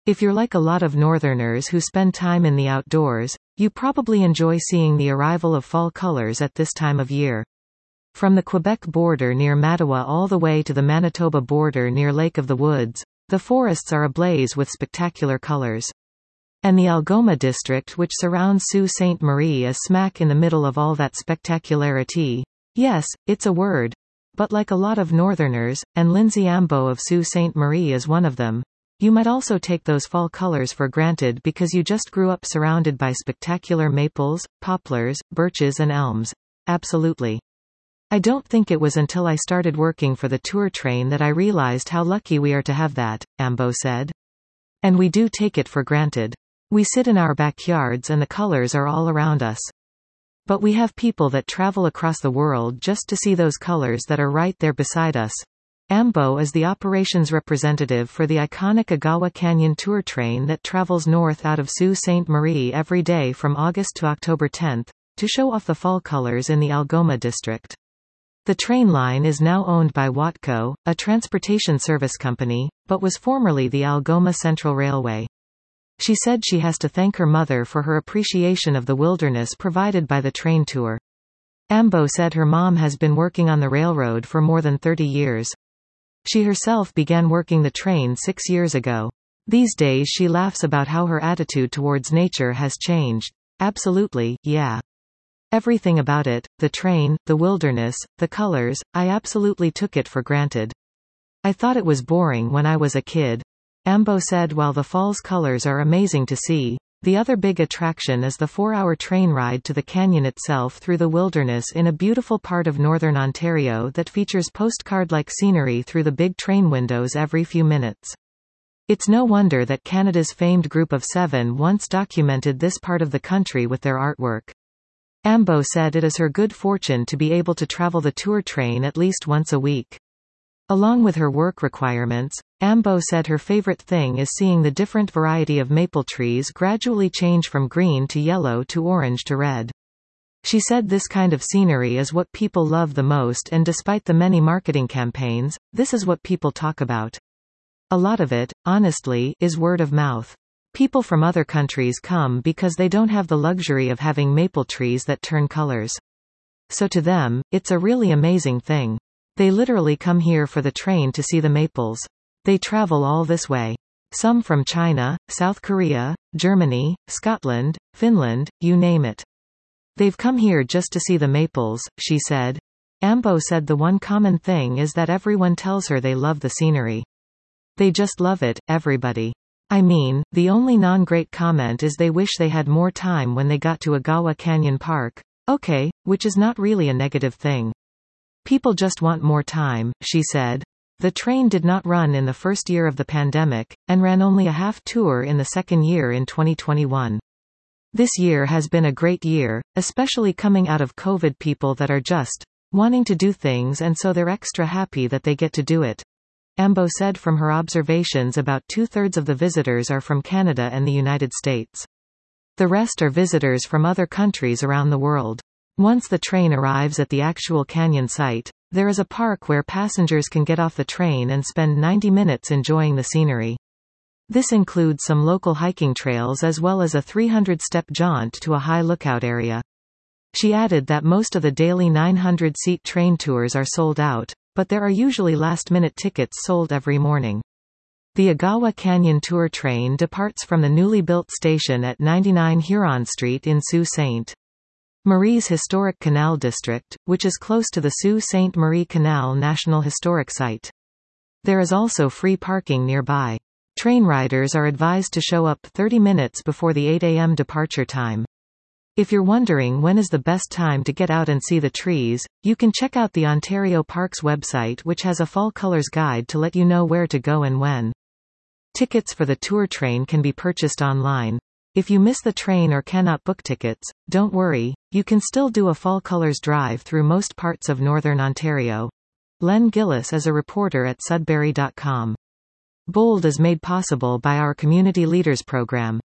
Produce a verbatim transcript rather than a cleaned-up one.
If you're like a lot of northerners who spend time in the outdoors, you probably enjoy seeing the arrival of fall colors at this time of year. From the Quebec border near Mattawa all the way to the Manitoba border near Lake of the Woods, the forests are ablaze with spectacular colors. And the Algoma district which surrounds Sault Ste. Marie is smack in the middle of all that spectacularity. Yes, it's a word. But like a lot of northerners, and Lindsay Ambo of Sault Ste. Marie is one of them, you might also take those fall colors for granted because you just grew up surrounded by spectacular maples, poplars, birches and elms. Absolutely. I don't think it was until I started working for the tour train that I realized how lucky we are to have that, Ambo said. And we do take it for granted. We sit in our backyards and the colors are all around us. But we have people that travel across the world just to see those colors that are right there beside us. Ambo is the operations representative for the iconic Agawa Canyon tour train that travels north out of Sault Ste. Marie every day from August to October tenth, to show off the fall colors in the Algoma district. The train line is now owned by Watco, a transportation service company, but was formerly the Algoma Central Railway. She said she has to thank her mother for her appreciation of the wilderness provided by the train tour. Ambo said her mom has been working on the railroad for more than thirty years. She herself began working the train six years ago. These days she laughs about how her attitude towards nature has changed. Absolutely, yeah. Everything about it, the train, the wilderness, the colors, I absolutely took it for granted. I thought it was boring when I was a kid. Ambo said while the fall's colors are amazing to see, the other big attraction is the four-hour train ride to the canyon itself through the wilderness in a beautiful part of northern Ontario that features postcard-like scenery through the big train windows every few minutes. It's no wonder that Canada's famed Group of Seven once documented this part of the country with their artwork. Ambo said it is her good fortune to be able to travel the tour train at least once a week. Along with her work requirements, Ambo said her favorite thing is seeing the different variety of maple trees gradually change from green to yellow to orange to red. She said this kind of scenery is what people love the most, and despite the many marketing campaigns, this is what people talk about. A lot of it, honestly, is word of mouth. People from other countries come because they don't have the luxury of having maple trees that turn colors. So to them, it's a really amazing thing. They literally come here for the train to see the maples. They travel all this way. Some from China, South Korea, Germany, Scotland, Finland, you name it. They've come here just to see the maples, she said. Ambo said the one common thing is that everyone tells her they love the scenery. They just love it, everybody. I mean, the only non-great comment is they wish they had more time when they got to Agawa Canyon Park. Okay, which is not really a negative thing. People just want more time, she said. The train did not run in the first year of the pandemic, and ran only a half tour in the second year in twenty twenty-one. This year has been a great year, especially coming out of COVID. People that are just wanting to do things and so they're extra happy that they get to do it. Ambo said from her observations about two-thirds of the visitors are from Canada and the United States. The rest are visitors from other countries around the world. Once the train arrives at the actual canyon site, there is a park where passengers can get off the train and spend ninety minutes enjoying the scenery. This includes some local hiking trails as well as a three hundred step jaunt to a high lookout area. She added that most of the daily nine hundred seat train tours are sold out, but there are usually last-minute tickets sold every morning. The Agawa Canyon Tour train departs from the newly built station at ninety-nine Huron Street in Sault Ste. Marie's historic canal district, which is close to the Sault Ste. Marie Canal National Historic Site. There is also free parking nearby. Train riders are advised to show up thirty minutes before the eight a m departure time. If you're wondering when is the best time to get out and see the trees, you can check out the Ontario Parks website, which has a fall colors guide to let you know where to go and when. Tickets for the tour train can be purchased online. If you miss the train or cannot book tickets, don't worry, you can still do a fall colors drive through most parts of northern Ontario. Len Gillis is a reporter at Sudbury dot com. Bold is made possible by our Community Leaders program.